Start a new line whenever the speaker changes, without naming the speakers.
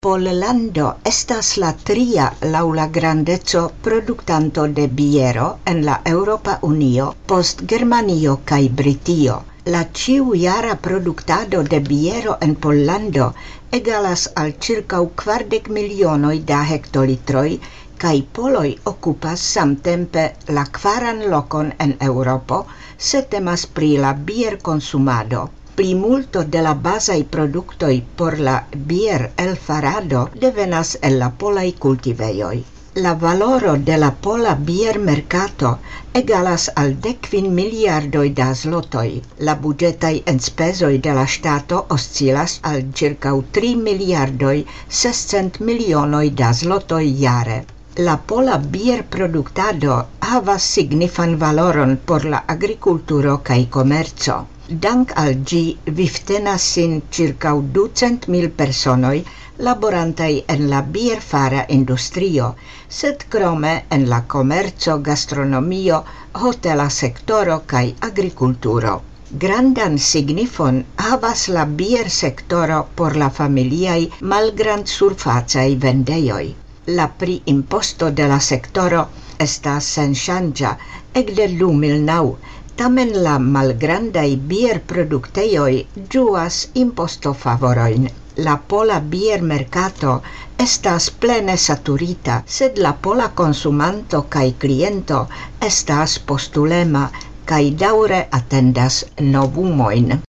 Pollando estas la tria laŭ la grandeco produktanto de biero en la Eŭropa Unio post Germanio kaj Britio. La ĉiujara produktado de biero en Pollando egalas al ĉirkaŭ 40 milionoj da hektolitroj kaj poloj okupas samtempe la 4. lokon en Eŭropo, se temas pri la bierkonsumado. Plimulto de la bazaj produktoj por la bier-elfarado devenas el la polaj kultivejoj. La valoro de la pola biermerkato egalas al 15 miliardoj da zlotoj. La budĝetaj enspezoj de la ŝtato oscilas al ĉirkaŭ 3 miliardoj 600 milionoj da zlotoj jare. La pola bierproduktado havas signifan valoron por la agrikulturo kaj komerco. Dank al ĝi vivtenas sin ĉirkaŭ 200.000 personoj laborantaj en la bierfara industrio, sed krome en la komerco, gastronomio, hotela sektoro kaj agrikulturo. Grandan signifon havas la biersektoro por la familiaj malgrandsurfacaj vendejoj. La priimposto de la sektoro estas senŝanĝa ekde 2009. Tamen la malgrandaj bierproduktejoj ĝuas impostofavorojn. La pola biermerkato estas plene saturita, sed la pola konsumanto kaj kliento estas postulema kaj daŭre atendas novumojn.